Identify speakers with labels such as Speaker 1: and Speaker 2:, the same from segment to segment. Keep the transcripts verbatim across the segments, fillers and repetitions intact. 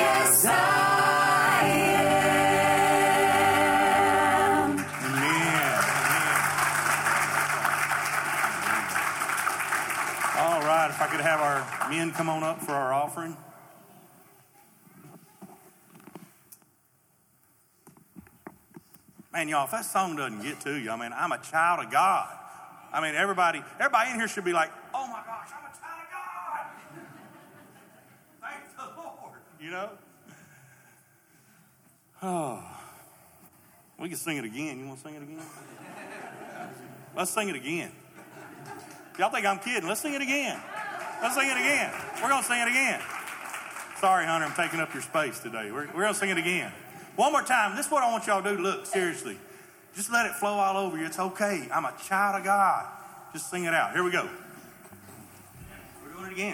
Speaker 1: Yes, I am.
Speaker 2: Amen. All right, if I could have our men come on up for our offering. Man, y'all, if that song doesn't get to you, I mean, I'm a child of God. I mean, everybody, everybody in here should be like, oh my gosh, I'm a child of God. Thank the Lord, you know? Oh, we can sing it again. You want to sing it again? Let's sing it again. Y'all think I'm kidding? Let's sing it again. Let's sing it again. We're going to sing it again. Sorry, Hunter, I'm taking up your space today. We're, we're going to sing it again. One more time. This is what I want y'all to do. Look, seriously. Just let it flow all over you. It's okay. I'm a child of God. Just sing it out. Here we go. We're doing it again.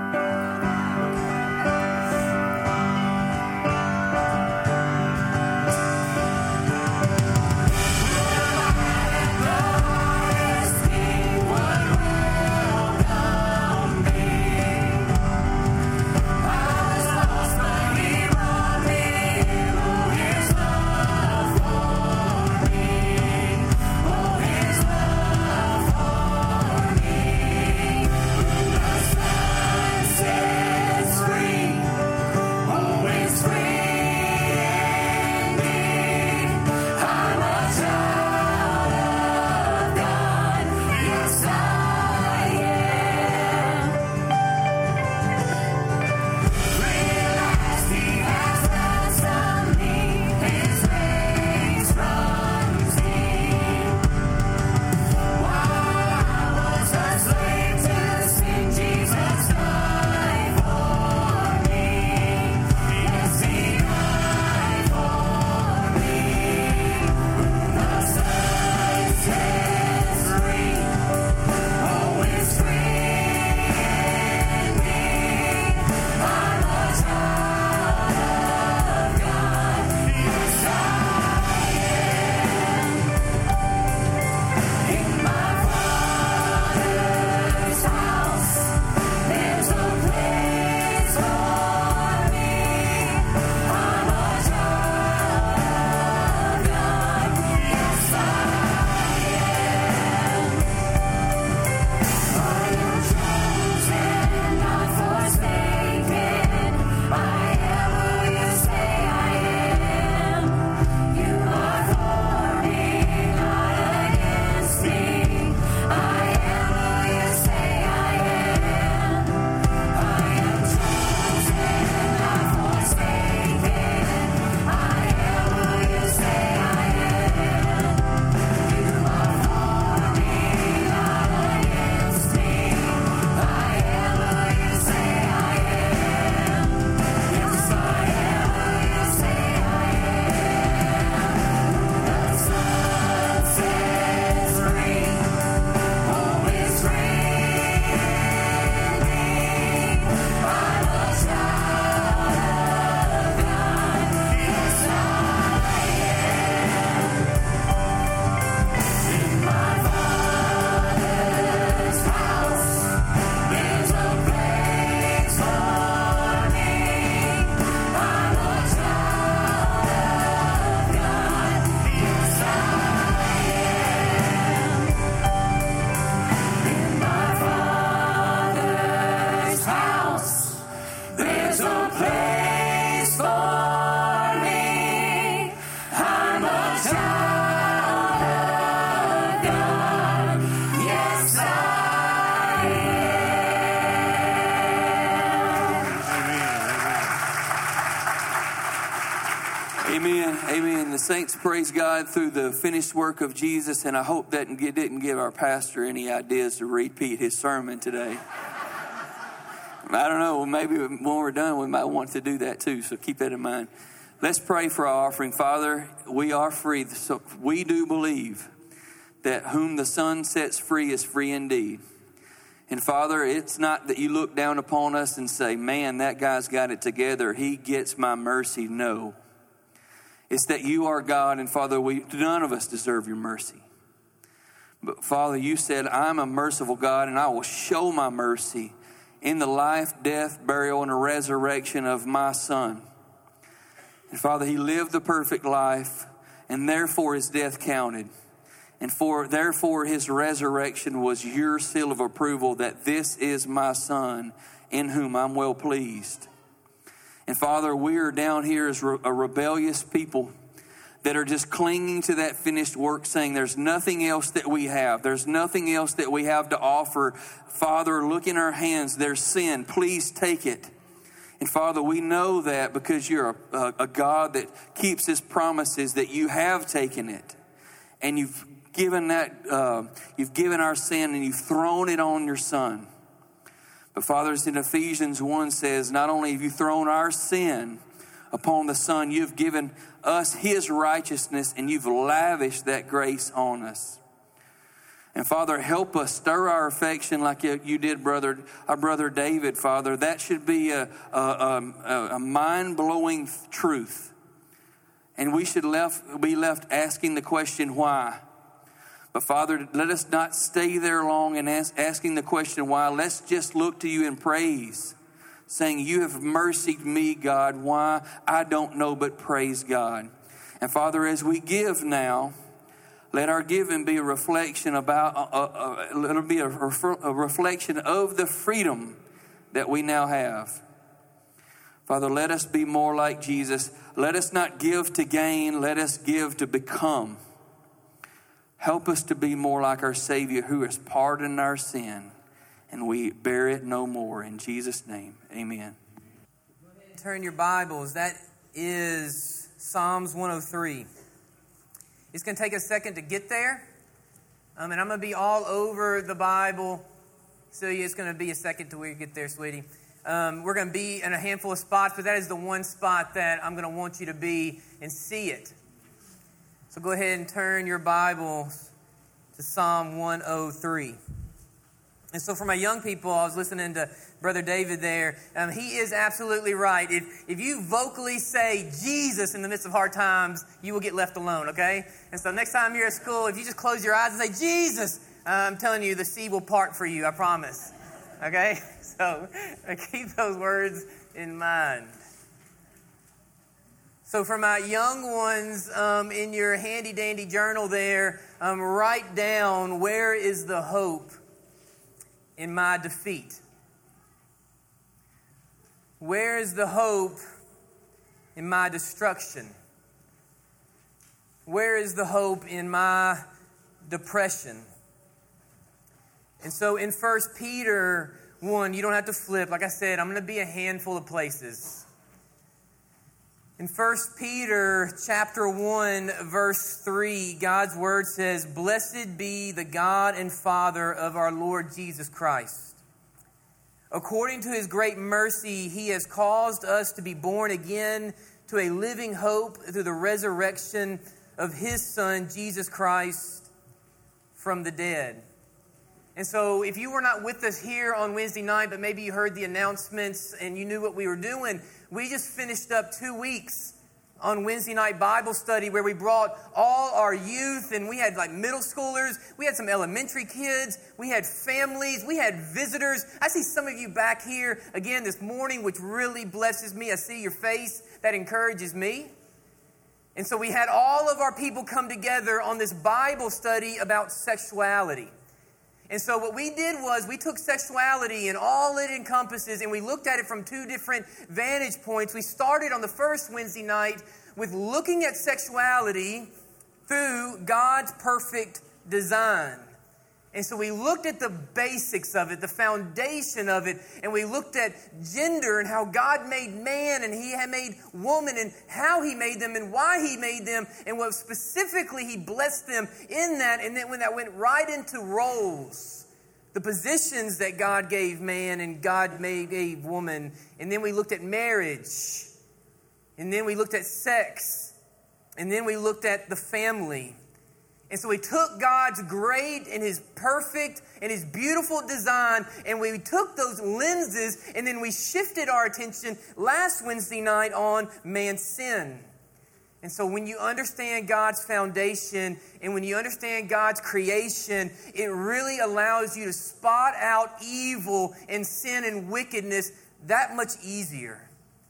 Speaker 3: Saints, praise God through the finished work of Jesus, and I hope that didn't give our pastor any ideas to repeat his sermon today. I don't know, maybe when we're done we might want to do that too, so keep that in mind. Let's pray for our offering. Father, we are free, so we do believe that whom the Son sets free is free indeed. And Father, it's not that you look down upon us and say, man, that guy's got it together, he gets my mercy. No. It's that you are God, and Father, we none of us deserve your mercy. But Father, you said, I'm a merciful God, and I will show my mercy in the life, death, burial, and the resurrection of my Son. And Father, he lived the perfect life, and therefore his death counted. And for therefore his resurrection was your seal of approval that this is my Son in whom I'm well pleased. And Father, we are down here as re- a rebellious people that are just clinging to that finished work, saying there's nothing else that we have. There's nothing else that we have to offer. Father, look in our hands. There's sin. Please take it. And Father, we know that because you're a, a, a God that keeps his promises, that you have taken it. And you've given that, uh, you've given our sin and you've thrown it on your Son. But Father, as in Ephesians one says, not only have you thrown our sin upon the Son, you've given us his righteousness and you've lavished that grace on us. And Father, help us stir our affection like you did, brother, our brother David, Father. That should be a, a, a, a mind-blowing truth. And we should left, be left asking the question, why? But Father, let us not stay there long and ask, asking the question, why? Let's just look to you in praise, saying, you have mercied me, God. Why? I don't know, but praise God. And Father, as we give now, let our giving be a reflection about, uh, uh, let it be a, a reflection of the freedom that we now have. Father, let us be more like Jesus. Let us not give to gain. Let us give to become. Help us to be more like our Savior who has pardoned our sin and we bear it no more. In Jesus' name, amen.
Speaker 4: Turn your Bibles. That is Psalms one oh three. It's going to take a second to get there. Um, and I'm going to be all over the Bible. So it's going to be a second till we get there, sweetie. Um, we're going to be in a handful of spots, but that is the one spot that I'm going to want you to be and see it. So go ahead and turn your Bibles to Psalm one oh three. And so for my young people, I was listening to Brother David there. Um, he is absolutely right. If, if you vocally say Jesus in the midst of hard times, you will get left alone, okay? And so next time you're at school, if you just close your eyes and say Jesus, uh, I'm telling you, the sea will part for you, I promise. Okay? So uh, keep those words in mind. So for my young ones, um, in your handy-dandy journal there, um, write down, where is the hope in my defeat? Where is the hope in my destruction? Where is the hope in my depression? And so in First Peter one, you don't have to flip. Like I said, I'm going to be a handful of places. In First Peter chapter one, verse three, God's word says, "Blessed be the God and Father of our Lord Jesus Christ. According to his great mercy, he has caused us to be born again to a living hope through the resurrection of his Son, Jesus Christ, from the dead." And so if you were not with us here on Wednesday night, but maybe you heard the announcements and you knew what we were doing, we just finished up two weeks on Wednesday night Bible study where we brought all our youth, and we had like middle schoolers, we had some elementary kids, we had families, we had visitors. I see some of you back here again this morning, which really blesses me. I see your face. That encourages me. And so we had all of our people come together on this Bible study about sexuality. And so what we did was we took sexuality and all it encompasses, and we looked at it from two different vantage points. We started on the first Wednesday night with looking at sexuality through God's perfect design. And so we looked at the basics of it, the foundation of it, and we looked at gender and how God made man and he had made woman and how he made them and why he made them and what specifically he blessed them in that. And then when that went right into roles, the positions that God gave man and God made, gave woman. And then we looked at marriage. And then we looked at sex. And then we looked at the family. And so we took God's great and his perfect and his beautiful design, and we took those lenses, and then we shifted our attention last Wednesday night on man's sin. And so when you understand God's foundation and when you understand God's creation, it really allows you to spot out evil and sin and wickedness that much easier.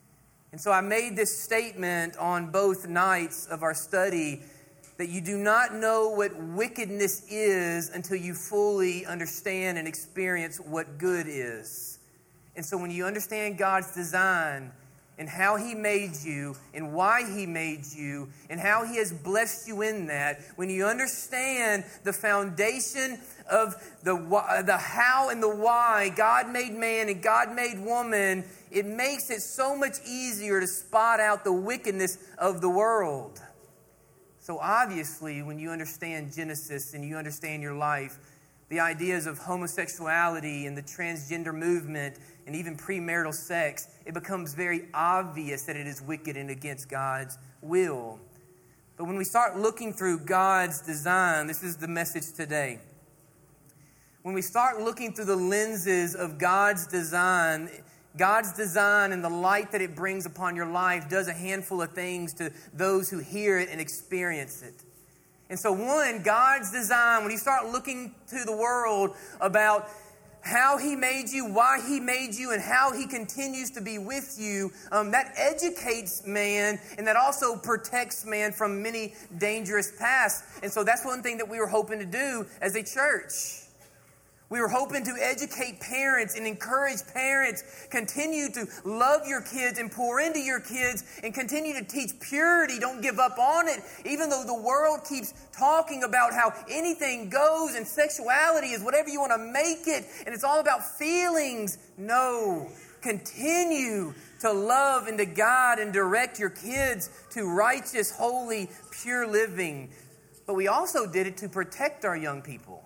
Speaker 4: And so I made this statement on both nights of our study that you do not know what wickedness is until you fully understand and experience what good is. And so when you understand God's design and how He made you and why He made you and how He has blessed you in that, when you understand the foundation of the, the how and the why God made man and God made woman, it makes it so much easier to spot out the wickedness of the world. So obviously, when you understand Genesis and you understand your life, the ideas of homosexuality and the transgender movement and even premarital sex, it becomes very obvious that it is wicked and against God's will. But when we start looking through God's design, this is the message today. When we start looking through the lenses of God's design, God's design and the light that it brings upon your life does a handful of things to those who hear it and experience it. And so one, God's design, when you start looking to the world about how He made you, why He made you, and how He continues to be with you, um, that educates man and that also protects man from many dangerous paths. And so that's one thing that we were hoping to do as a church. We were hoping to educate parents and encourage parents, continue to love your kids and pour into your kids and continue to teach purity. Don't give up on it, even though the world keeps talking about how anything goes and sexuality is whatever you want to make it and it's all about feelings. No, continue to love and to guide and direct your kids to righteous, holy, pure living. But we also did it to protect our young people.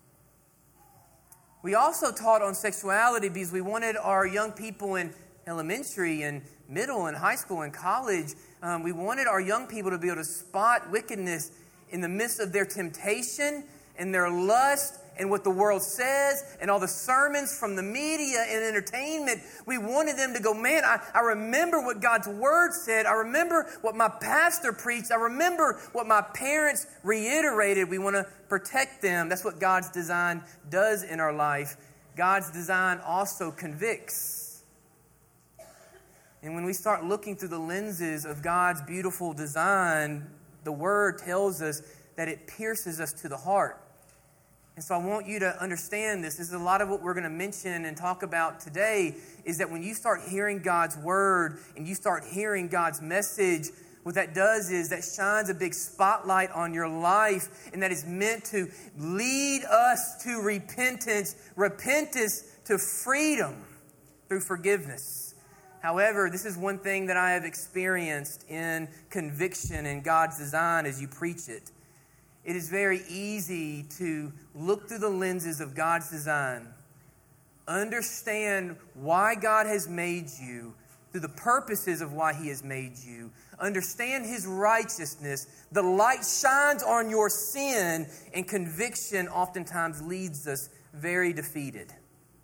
Speaker 4: We also taught on sexuality because we wanted our young people in elementary and middle and high school and college, um, we wanted our young people to be able to spot wickedness in the midst of their temptation and their lust and what the world says and all the sermons from the media and entertainment. We wanted them to go, man, I, I remember what God's Word said. I remember what my pastor preached. I remember what my parents reiterated. We want to protect them. That's what God's design does in our life. God's design also convicts. And when we start looking through the lenses of God's beautiful design, the Word tells us that it pierces us to the heart. And so I want you to understand this. This is a lot of what we're going to mention and talk about today, is that when you start hearing God's Word and you start hearing God's message, what that does is that shines a big spotlight on your life, and that is meant to lead us to repentance, repentance to freedom through forgiveness. However, this is one thing that I have experienced in conviction and God's design as you preach it. It is very easy to look through the lenses of God's design, understand why God has made you, through the purposes of why He has made you, understand His righteousness, the light shines on your sin, and conviction oftentimes leads us very defeated.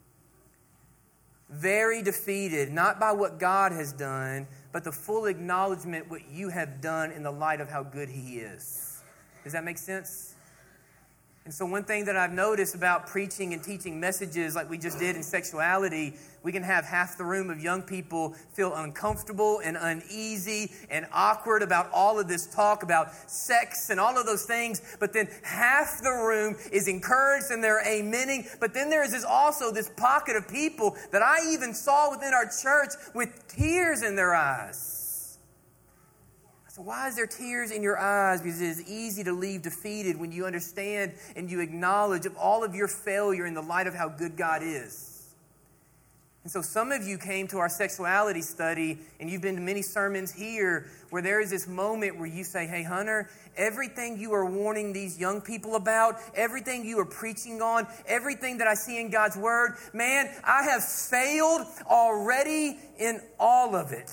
Speaker 4: Very defeated, not by what God has done, but the full acknowledgement what you have done in the light of how good He is. Does that make sense? And so one thing that I've noticed about preaching and teaching messages like we just did in sexuality, we can have half the room of young people feel uncomfortable and uneasy and awkward about all of this talk about sex and all of those things. But then half the room is encouraged and they're amening. But then there is this also this pocket of people that I even saw within our church with tears in their eyes. So why is there tears in your eyes? Because it is easy to leave defeated when you understand and you acknowledge of all of your failure in the light of how good God is. And so some of you came to our sexuality study and you've been to many sermons here where there is this moment where you say, hey, Hunter, everything you are warning these young people about, everything you are preaching on, everything that I see in God's Word, man, I have failed already in all of it.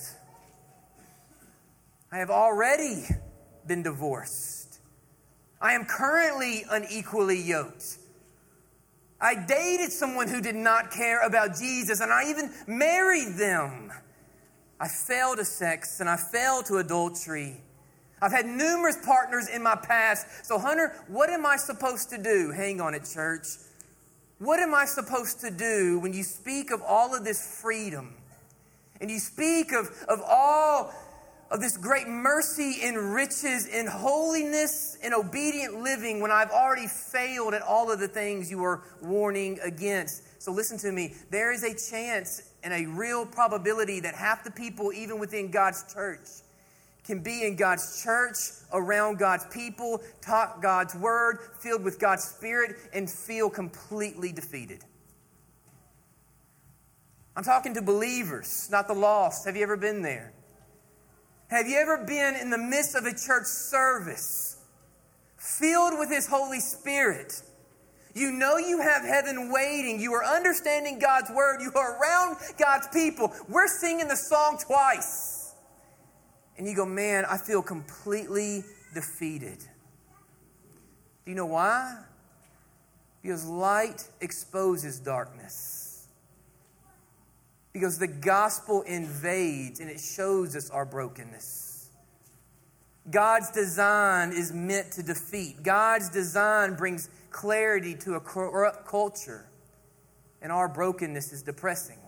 Speaker 4: I have already been divorced. I am currently unequally yoked. I dated someone who did not care about Jesus, and I even married them. I fell to sex, and I fell to adultery. I've had numerous partners in my past. So, Hunter, what am I supposed to do? Hang on it, church. What am I supposed to do when you speak of all of this freedom And you speak of, of all of this great mercy and riches and holiness and obedient living when I've already failed at all of the things you are warning against. So listen to me. There is a chance and a real probability that half the people, even within God's church, can be in God's church, around God's people, taught God's word, filled with God's Spirit, and feel completely defeated. I'm talking to believers, not the lost. Have you ever been there? Have you ever been in the midst of a church service, filled with His Holy Spirit? You know you have heaven waiting. You are understanding God's word. You are around God's people. We're singing the song twice. And you go, man, I feel completely defeated. Do you know why? Because light exposes darkness. Because the gospel invades and it shows us our brokenness. God's design is meant to defeat. God's design brings clarity to a corrupt culture. And our brokenness is depressing.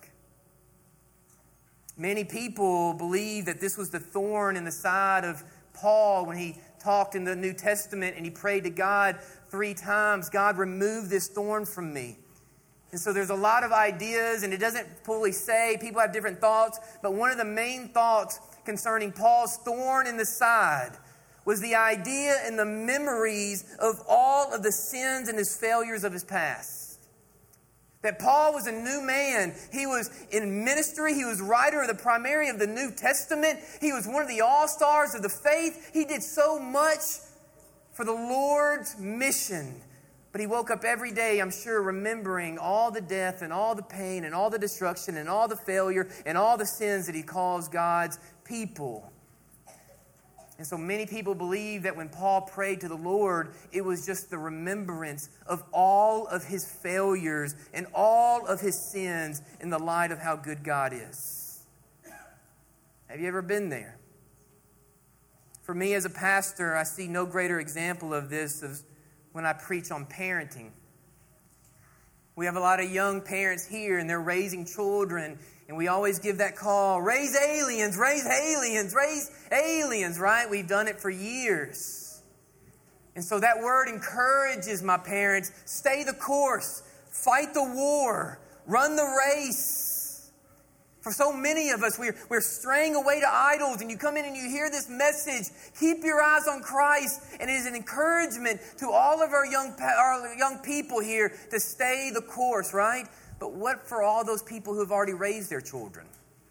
Speaker 4: Many people believe that this was the thorn in the side of Paul when he talked in the New Testament and he prayed to God three times, God, remove this thorn from me. And so there's a lot of ideas, and it doesn't fully say. People have different thoughts. But one of the main thoughts concerning Paul's thorn in the side was the idea and the memories of all of the sins and his failures of his past. That Paul was a new man. He was in ministry. He was writer of the primary of the New Testament. He was one of the all-stars of the faith. He did so much for the Lord's mission. But he woke up every day, I'm sure, remembering all the death and all the pain and all the destruction and all the failure and all the sins that he caused God's people. And so many people believe that when Paul prayed to the Lord, it was just the remembrance of all of his failures and all of his sins in the light of how good God is. Have you ever been there? For me as a pastor, I see no greater example of this as when I preach on parenting. We have a lot of young parents here and they're raising children, and we always give that call, raise aliens, raise aliens, raise aliens, right? We've done it for years. And so that word encourages my parents, stay the course, fight the war, run the race. For so many of us, we're, we're straying away to idols, and you come in and you hear this message, keep your eyes on Christ, and it is an encouragement to all of our young, our young people here to stay the course, right? But what for all those people who have already raised their children?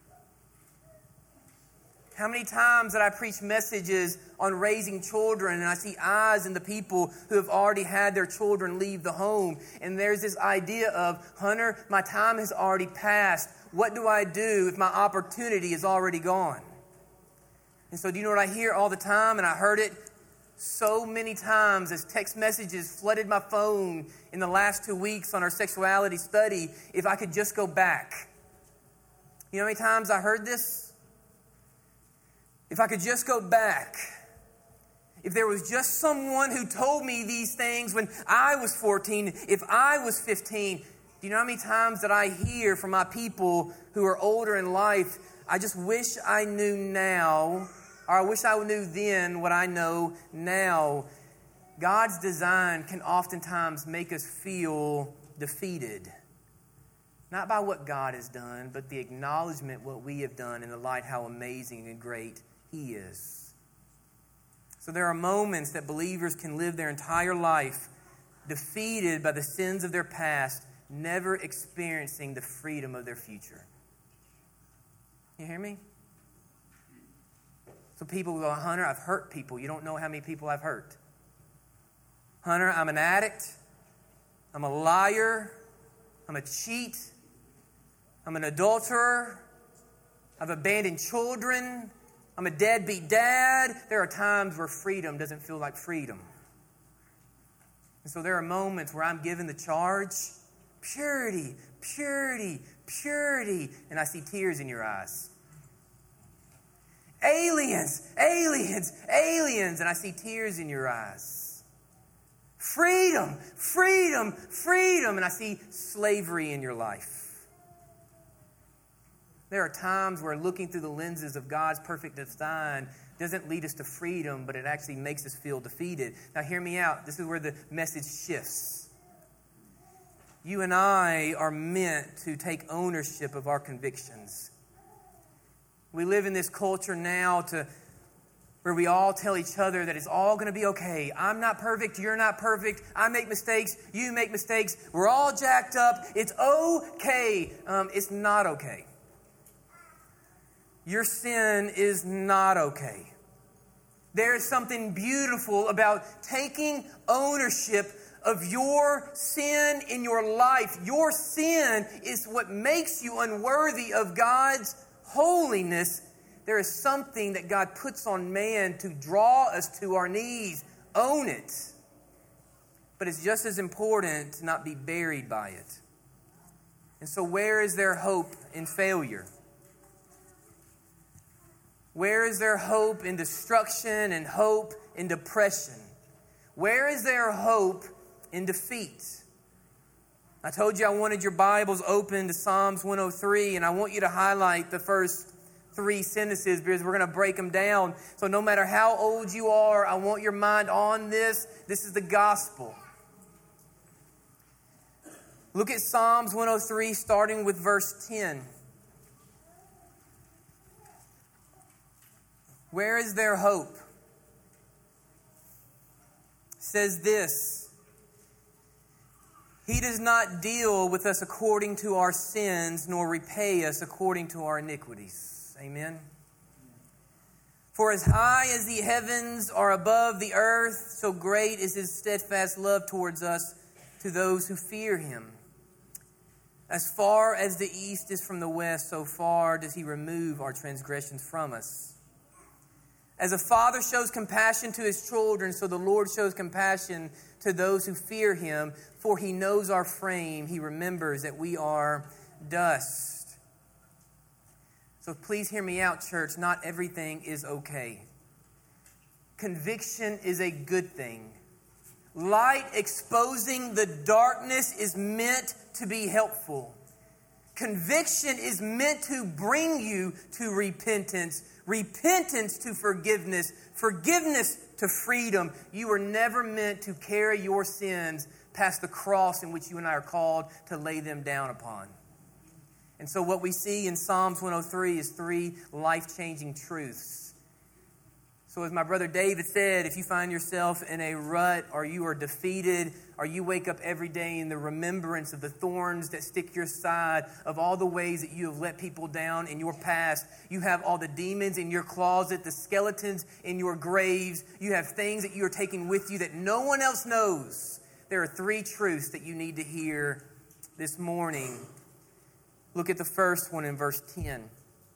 Speaker 4: How many times did I preach messages on raising children, and I see eyes in the people who have already had their children leave the home, and there's this idea of, Hunter, my time has already passed. What do I do if my opportunity is already gone? And so do you know what I hear all the time? And I heard it so many times as text messages flooded my phone in the last two weeks on our sexuality study. If I could just go back. You know how many times I heard this? If I could just go back. If there was just someone who told me these things when I was fourteen, if I was fifteen. Do you know how many times that I hear from my people who are older in life, I just wish I knew now, or I wish I knew then what I know now. God's design can oftentimes make us feel defeated. Not by what God has done, but the acknowledgement what we have done in the light how amazing and great He is. So there are moments that believers can live their entire life defeated by the sins of their past, never experiencing the freedom of their future. You hear me? So people go, Hunter, I've hurt people. You don't know how many people I've hurt. Hunter, I'm an addict. I'm a liar. I'm a cheat. I'm an adulterer. I've abandoned children. I'm a deadbeat dad. There are times where freedom doesn't feel like freedom. And so there are moments where I'm given the charge, purity, purity, purity, and I see tears in your eyes. Aliens, aliens, aliens, and I see tears in your eyes. Freedom, freedom, freedom, and I see slavery in your life. There are times where looking through the lenses of God's perfect design doesn't lead us to freedom, but it actually makes us feel defeated. Now, hear me out. This is where the message shifts. You and I are meant to take ownership of our convictions. We live in this culture now to where we all tell each other that it's all going to be okay. I'm not perfect. You're not perfect. I make mistakes. You make mistakes. We're all jacked up. It's okay. Um, it's not okay. Your sin is not okay. There is something beautiful about taking ownership of your sin in your life. Your sin is what makes you unworthy of God's holiness. There is something that God puts on man to draw us to our knees. Own it. But it's just as important to not be buried by it. And so where is there hope in failure? Where is there hope in destruction and hope in depression? Where is there hope in defeat? I told you I wanted your Bibles open to Psalms one oh three, and I want you to highlight the first three sentences because we're going to break them down. So no matter how old you are, I want your mind on this. This is the gospel. Look at Psalms one oh three, starting with verse ten. Where is there hope? It says this: He does not deal with us according to our sins, nor repay us according to our iniquities. Amen. For as high as the heavens are above the earth, so great is His steadfast love towards us, to those who fear Him. As far as the east is from the west, so far does He remove our transgressions from us. As a father shows compassion to his children, so the Lord shows compassion to those who fear Him. For He knows our frame. He remembers that we are dust. So please hear me out, church. Not everything is okay. Conviction is a good thing. Light exposing the darkness is meant to be helpful. Conviction is meant to bring you to repentance. Repentance to forgiveness. Forgiveness to freedom. You were never meant to carry your sins past the cross in which you and I are called to lay them down upon. And so what we see in Psalms one oh three is three life-changing truths. So as my brother David said, if you find yourself in a rut, or you are defeated, or you wake up every day in the remembrance of the thorns that stick your side, of all the ways that you have let people down in your past, you have all the demons in your closet, the skeletons in your graves, you have things that you are taking with you that no one else knows. There are three truths that you need to hear this morning. Look at the first one in verse ten.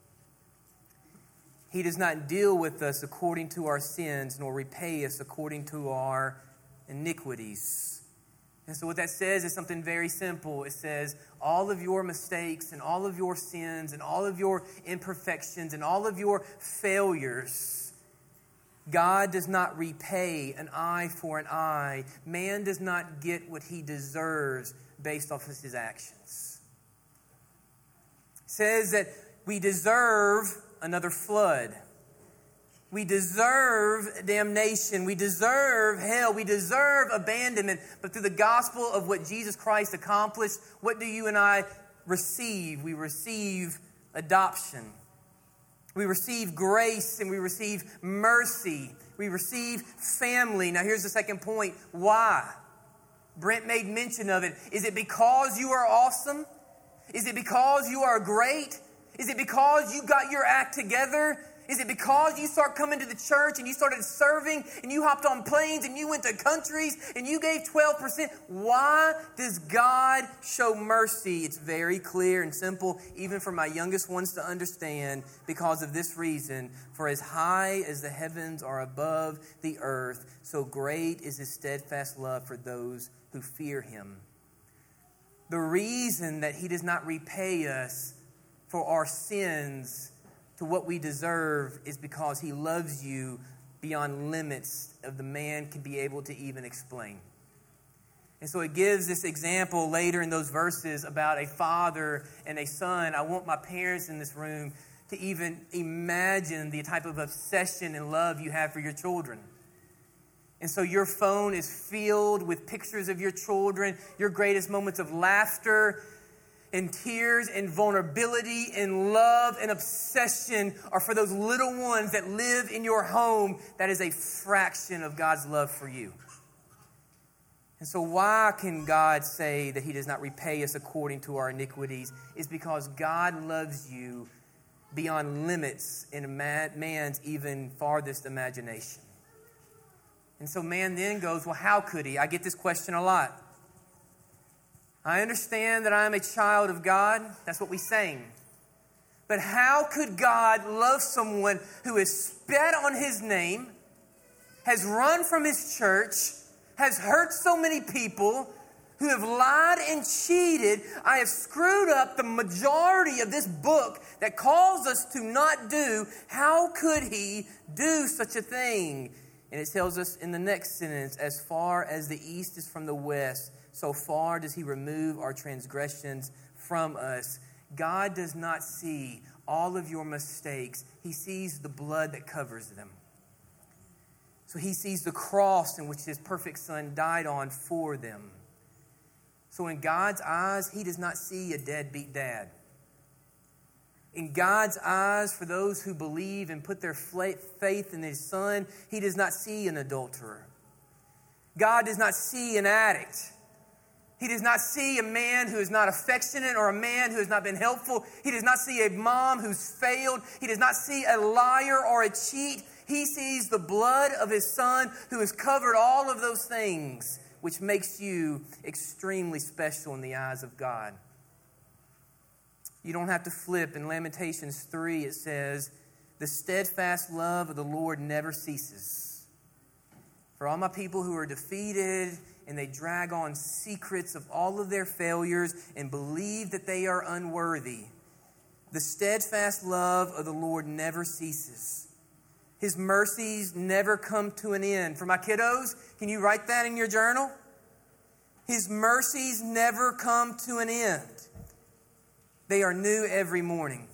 Speaker 4: He does not deal with us according to our sins, nor repay us according to our iniquities. And so what that says is something very simple. It says all of your mistakes and all of your sins and all of your imperfections and all of your failures, God does not repay an eye for an eye. Man does not get what he deserves based off of his actions. It says that we deserve another flood. We deserve damnation. We deserve hell. We deserve abandonment. But through the gospel of what Jesus Christ accomplished, what do you and I receive? We receive adoption. We receive grace and we receive mercy. We receive family. Now here's the second point. Why? Brent made mention of it. Is it because you are awesome? Is it because you are great? Is it because you got your act together? Is it because you start coming to the church and you started serving and you hopped on planes and you went to countries and you gave twelve percent? Why does God show mercy? It's very clear and simple, even for my youngest ones to understand, because of this reason. For as high as the heavens are above the earth, so great is His steadfast love for those who fear Him. The reason that He does not repay us for our sins to what we deserve is because He loves you beyond limits of the man can be able to even explain. And so it gives this example later in those verses about a father and a son. I want my parents in this room to even imagine the type of obsession and love you have for your children. And so your phone is filled with pictures of your children, your greatest moments of laughter and tears and vulnerability and love and obsession are for those little ones that live in your home. That is a fraction of God's love for you. And so why can God say that he does not repay us according to our iniquities? Is because God loves you beyond limits in man's even farthest imagination. And so man then goes, well, how could he? I get this question a lot. I understand that I'm a child of God. That's what we sang. But how could God love someone who has spat on his name, has run from his church, has hurt so many people, who have lied and cheated? I have screwed up the majority of this book that calls us to not do. How could he do such a thing? And it tells us in the next sentence, as far as the east is from the west, so far does he remove our transgressions from us. God does not see all of your mistakes. He sees the blood that covers them. So he sees the cross in which his perfect son died on for them. So in God's eyes, he does not see a deadbeat dad. In God's eyes, for those who believe and put their faith in his son, he does not see an adulterer. God does not see an addict. He does not see a man who is not affectionate or a man who has not been helpful. He does not see a mom who's failed. He does not see a liar or a cheat. He sees the blood of his son who has covered all of those things, which makes you extremely special in the eyes of God. You don't have to flip. In Lamentations three, it says, the steadfast love of the Lord never ceases. For all my people who are defeated and they drag on secrets of all of their failures and believe that they are unworthy, the steadfast love of the Lord never ceases. His mercies never come to an end. For my kiddos, can you write that in your journal? His mercies never come to an end. They are new every morning.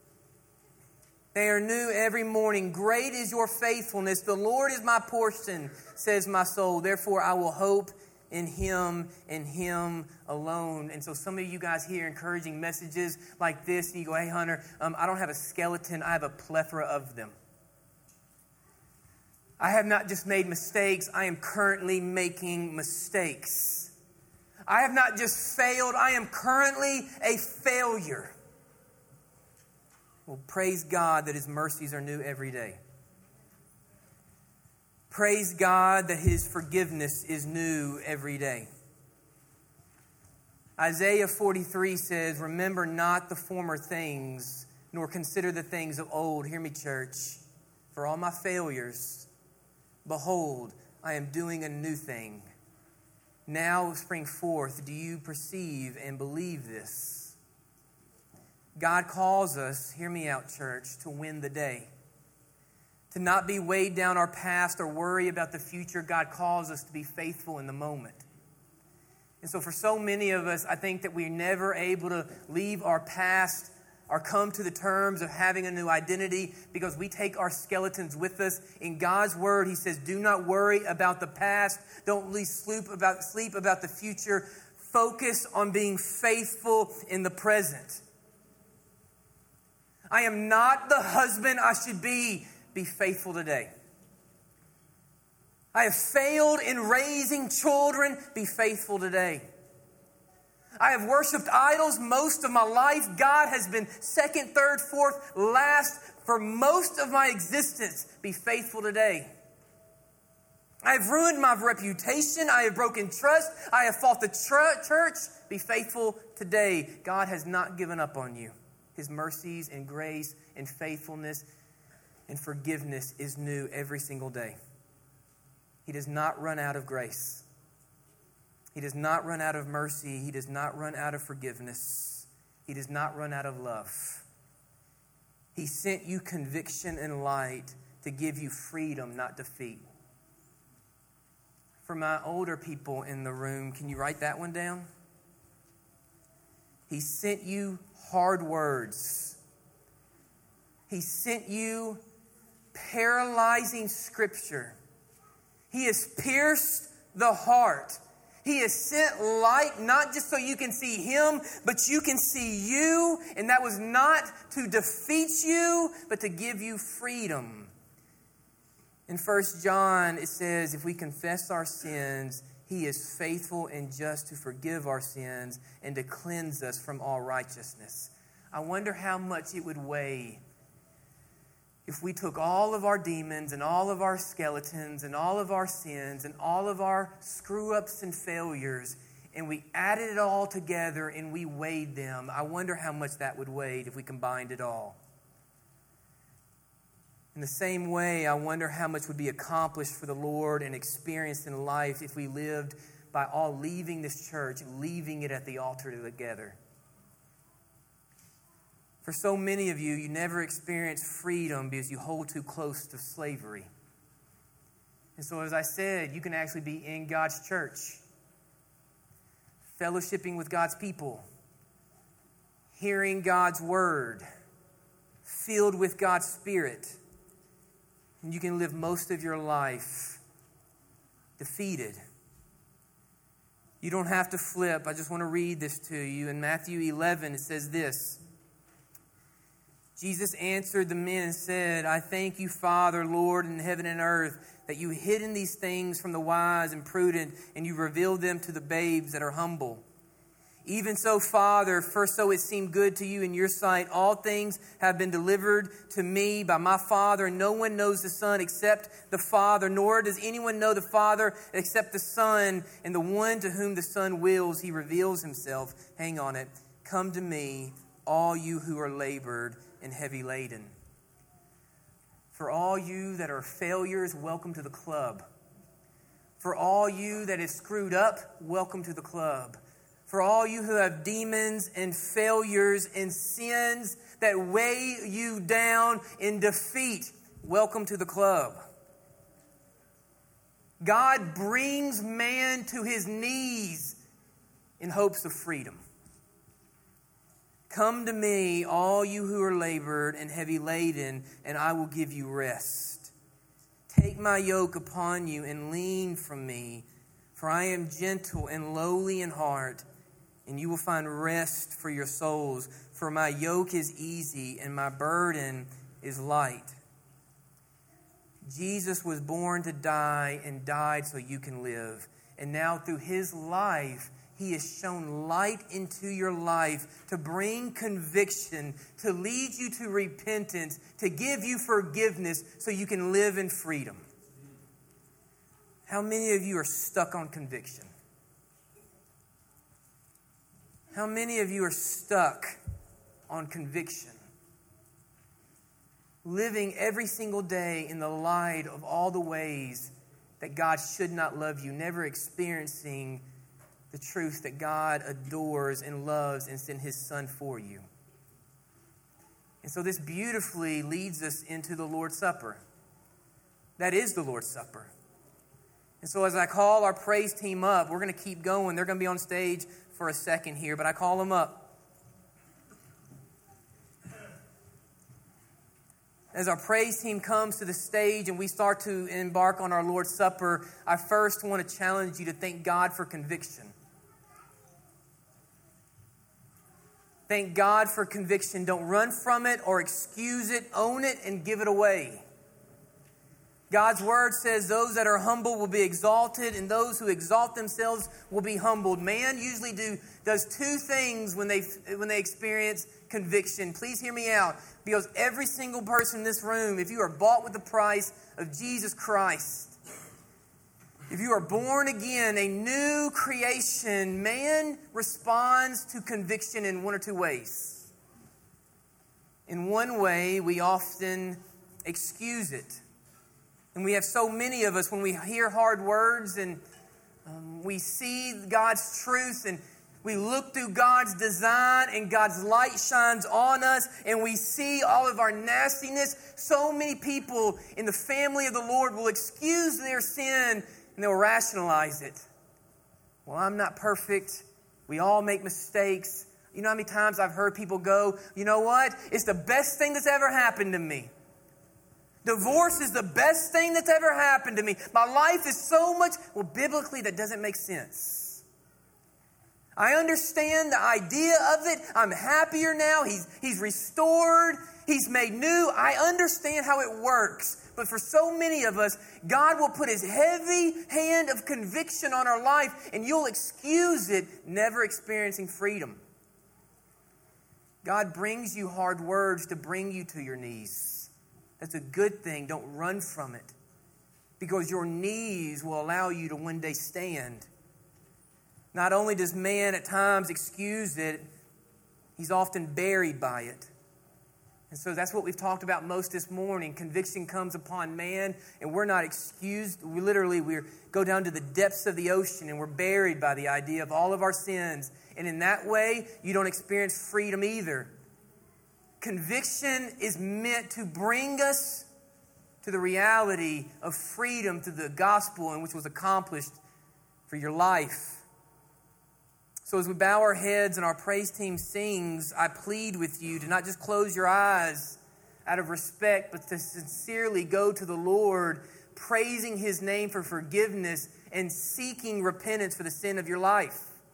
Speaker 4: They are new every morning. Great is your faithfulness. The Lord is my portion, says my soul. Therefore, I will hope in him and him alone. And so some of you guys hear encouraging messages like this, and you go, hey, Hunter, um, I don't have a skeleton. I have a plethora of them. I have not just made mistakes. I am currently making mistakes. I have not just failed. I am currently a failure. Well, praise God that his mercies are new every day. Praise God that his forgiveness is new every day. Isaiah forty-three says, remember not the former things, nor consider the things of old. Hear me, church. For all my failures, behold, I am doing a new thing. Now spring forth. Do you perceive and believe this? God calls us, hear me out, church, to win the day. To not be weighed down our past or worry about the future. God calls us to be faithful in the moment. And so for so many of us, I think that we're never able to leave our past or come to the terms of having a new identity because we take our skeletons with us. In God's word, he says, do not worry about the past. Don't lose sleep about, sleep about the future. Focus on being faithful in the present. I am not the husband I should be. Be faithful today. I have failed in raising children. Be faithful today. I have worshiped idols most of my life. God has been second, third, fourth, last for most of my existence. Be faithful today. I have ruined my reputation. I have broken trust. I have fought the tr- church. Be faithful today. God has not given up on you. His mercies and grace and faithfulness and forgiveness is new every single day. He does not run out of grace. He does not run out of mercy. He does not run out of forgiveness. He does not run out of love. He sent you conviction and light to give you freedom, not defeat. For my older people in the room, can you write that one down? He sent you hard words. He sent you paralyzing scripture. He has pierced the heart. He has sent light, not just so you can see Him, but you can see you. And that was not to defeat you, but to give you freedom. In First John, it says, if we confess our sins, He is faithful and just to forgive our sins and to cleanse us from all righteousness. I wonder how much it would weigh if we took all of our demons and all of our skeletons and all of our sins and all of our screw-ups and failures and we added it all together and we weighed them. I wonder how much that would weigh if we combined it all. In the same way, I wonder how much would be accomplished for the Lord and experienced in life if we lived by all leaving this church, leaving it at the altar together. For so many of you, you never experience freedom because you hold too close to slavery. And so, as I said, you can actually be in God's church, fellowshipping with God's people, hearing God's word, filled with God's Spirit. And you can live most of your life defeated. You don't have to flip. I just want to read this to you. In Matthew eleven, it says this. Jesus answered the men and said, I thank you, Father, Lord, in heaven and earth, that you hidden these things from the wise and prudent, and you revealed them to the babes that are humble. Even so, Father, for so it seemed good to you in your sight, all things have been delivered to me by my Father, and no one knows the Son except the Father, nor does anyone know the Father except the Son, and the one to whom the Son wills, He reveals Himself. Hang on it. Come to me, all you who are labored and heavy laden. For all you that are failures, welcome to the club. For all you that is screwed up, welcome to the club. For all you who have demons and failures and sins that weigh you down in defeat, welcome to the club. God brings man to his knees in hopes of freedom. Come to me, all you who are labored and heavy laden, and I will give you rest. Take my yoke upon you and lean from me, for I am gentle and lowly in heart, and you will find rest for your souls. For my yoke is easy and my burden is light. Jesus was born to die and died so you can live. And now through His life, He has shown light into your life to bring conviction, to lead you to repentance, to give you forgiveness so you can live in freedom. How many of you are stuck on conviction? How many of you are stuck on conviction? Living every single day in the light of all the ways that God should not love you, never experiencing the truth that God adores and loves and sent His Son for you. And so this beautifully leads us into the Lord's Supper. That is the Lord's Supper. And so as I call our praise team up, we're going to keep going. They're going to be on stage for a second here, but I call them up. As our praise team comes to the stage and we start to embark on our Lord's Supper, I first want to challenge you to thank God for conviction. Thank God for conviction. Don't run from it or excuse it. Own it and give it away. God's word says those that are humble will be exalted, and those who exalt themselves will be humbled. Man usually do does two things when they when they experience conviction. Please hear me out, because every single person in this room, if you are bought with the price of Jesus Christ, if you are born again, a new creation, man responds to conviction in one or two ways. In one way, we often excuse it. And we have so many of us, when we hear hard words and um, we see God's truth and we look through God's design and God's light shines on us and we see all of our nastiness, so many people in the family of the Lord will excuse their sin and they'll rationalize it. Well, I'm not perfect. We all make mistakes. You know how many times I've heard people go, you know what? It's the best thing that's ever happened to me. Divorce is the best thing that's ever happened to me. My life is so much... Well, biblically, that doesn't make sense. I understand the idea of it. I'm happier now. He's, he's restored. He's made new. I understand how it works. But for so many of us, God will put His heavy hand of conviction on our life, and you'll excuse it, never experiencing freedom. God brings you hard words to bring you to your knees. That's a good thing. Don't run from it, because your knees will allow you to one day stand. Not only does man at times excuse it, he's often buried by it. And so that's what we've talked about most this morning. Conviction comes upon man, and we're not excused. We literally we go down to the depths of the ocean, and we're buried by the idea of all of our sins. And in that way, you don't experience freedom either. Conviction is meant to bring us to the reality of freedom through the gospel, in which was accomplished for your life. So as we bow our heads and our praise team sings, I plead with you to not just close your eyes out of respect, but to sincerely go to the Lord, praising His name for forgiveness and seeking repentance for the sin of your life.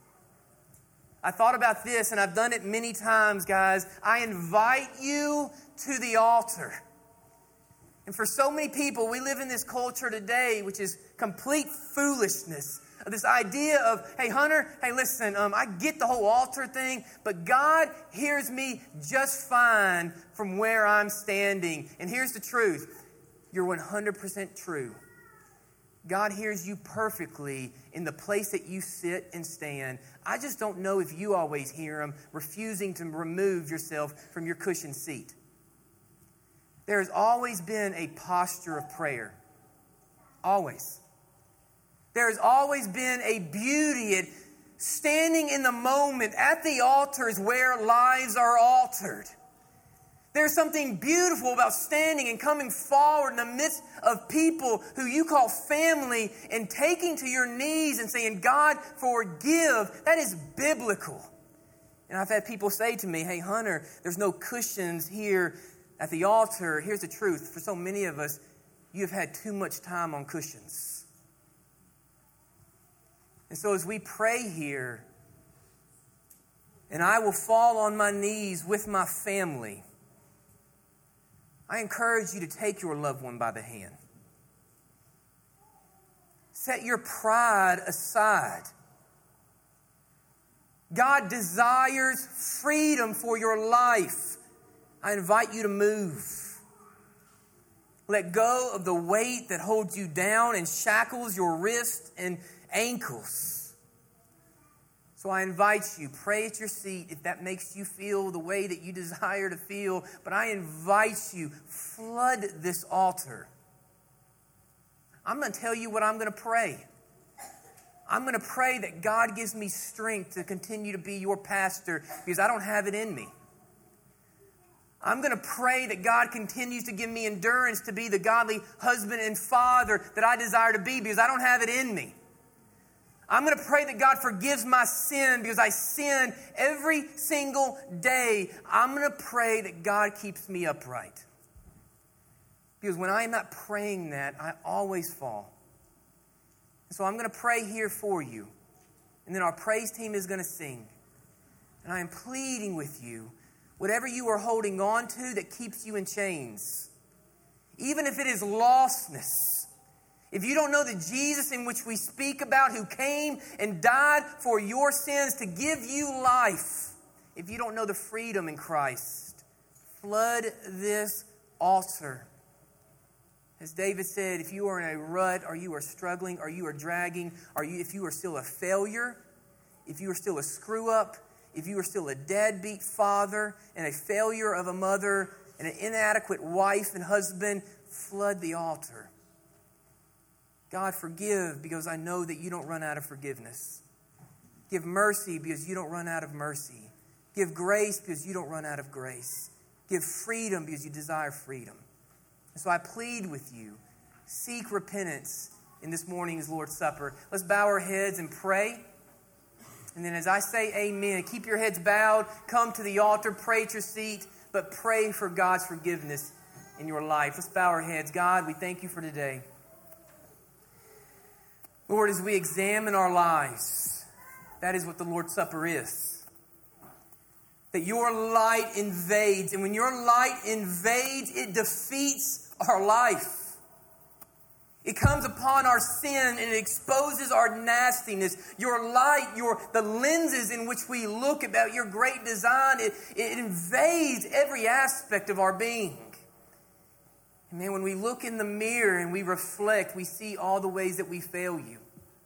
Speaker 4: I thought about this, and I've done it many times, guys. I invite you to the altar. And for so many people, we live in this culture today, which is complete foolishness. This idea of, hey, Hunter, hey, listen, um, I get the whole altar thing, but God hears me just fine from where I'm standing. And here's the truth. You're one hundred percent true. God hears you perfectly in the place that you sit and stand. I just don't know if you always hear Him refusing to remove yourself from your cushioned seat. There has always been a posture of prayer. Always. There has always been a beauty at standing in the moment at the altars where lives are altered. There's something beautiful about standing and coming forward in the midst of people who you call family and taking to your knees and saying, God, forgive. That is biblical. And I've had people say to me, hey, Hunter, there's no cushions here at the altar. Here's the truth. For so many of us, you've had too much time on cushions. And so as we pray here, and I will fall on my knees with my family, I encourage you to take your loved one by the hand. Set your pride aside. God desires freedom for your life. I invite you to move. Let go of the weight that holds you down and shackles your wrists and ankles. So I invite you, pray at your seat if that makes you feel the way that you desire to feel. But I invite you, flood this altar. I'm going to tell you what I'm going to pray. I'm going to pray that God gives me strength to continue to be your pastor, because I don't have it in me. I'm going to pray that God continues to give me endurance to be the godly husband and father that I desire to be, because I don't have it in me. I'm going to pray that God forgives my sin, because I sin every single day. I'm going to pray that God keeps me upright, because when I am not praying that, I always fall. So I'm going to pray here for you, and then our praise team is going to sing. And I am pleading with you, whatever you are holding on to that keeps you in chains, even if it is lostness, if you don't know the Jesus in which we speak about, who came and died for your sins to give you life, if you don't know the freedom in Christ, flood this altar. As David said, if you are in a rut, or you are struggling, or you are dragging, or you, if you are still a failure, if you are still a screw-up, if you are still a deadbeat father and a failure of a mother and an inadequate wife and husband, flood the altar. God, forgive, because I know that you don't run out of forgiveness. Give mercy, because you don't run out of mercy. Give grace, because you don't run out of grace. Give freedom, because you desire freedom. And so I plead with you, seek repentance in this morning's Lord's Supper. Let's bow our heads and pray. And then as I say amen, keep your heads bowed, come to the altar, pray at your seat, but pray for God's forgiveness in your life. Let's bow our heads. God, we thank you for today. Lord, as we examine our lives, that is what the Lord's Supper is. That your light invades, and when your light invades, it defeats our life. It comes upon our sin and it exposes our nastiness. Your light, your the lenses in which we look about your great design, it, it invades every aspect of our being. And man, when we look in the mirror and we reflect, we see all the ways that we fail you.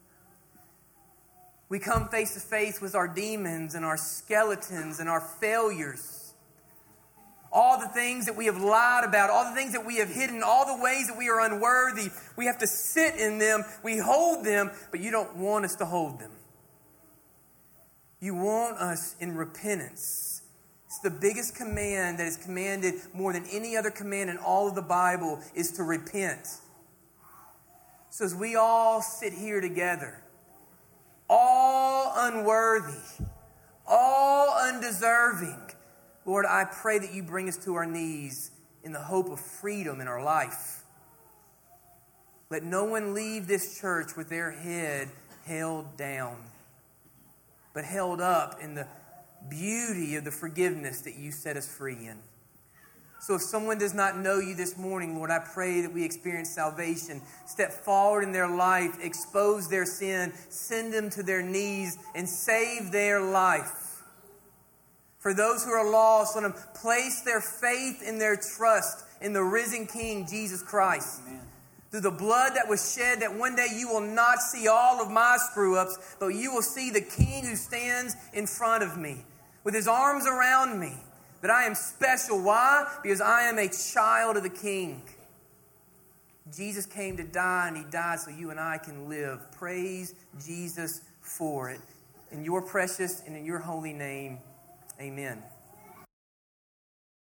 Speaker 4: We come face to face with our demons and our skeletons and our failures. All the things that we have lied about, all the things that we have hidden, all the ways that we are unworthy. We have to sit in them. We hold them, but you don't want us to hold them. You want us in repentance. It's the biggest command that is commanded more than any other command in all of the Bible is to repent. So as we all sit here together, all unworthy, all undeserving, Lord, I pray that you bring us to our knees in the hope of freedom in our life. Let no one leave this church with their head held down, but held up in the beauty of the forgiveness that you set us free in. So if someone does not know you this morning, Lord, I pray that we experience salvation. Step forward in their life, expose their sin, send them to their knees, and save their life. For those who are lost, let them place their faith and their trust in the risen King, Jesus Christ. Amen. Through the blood that was shed, that one day you will not see all of my screw-ups, but you will see the King who stands in front of me with his arms around me, that I am special. Why? Because I am a child of the King. Jesus came to die, and he died so you and I can live. Praise Jesus for it. In your precious and in your holy name, amen.